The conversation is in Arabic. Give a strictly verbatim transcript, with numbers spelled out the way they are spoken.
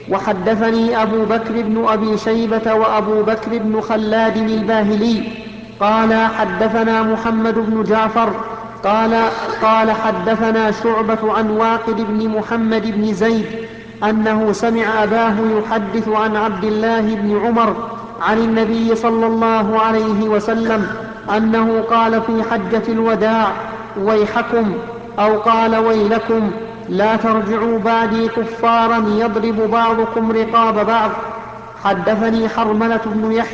وحدثني أبو بكر بن أبي شيبة وأبو بكر بن خلاد الباهلي قال حدثنا محمد بن جعفر قال, قال حدثنا شعبة عن واقد بن محمد بن زيد أنه سمع أباه يحدث عن عبد الله بن عمر عن النبي صلى الله عليه وسلم أنه قال في حجة الوداع: ويحكم، أو قال ويلكم، لا ترجعوا بعدي كفارا يضرب بعضكم رقاب بعض. حدثني حرملة بن يحيى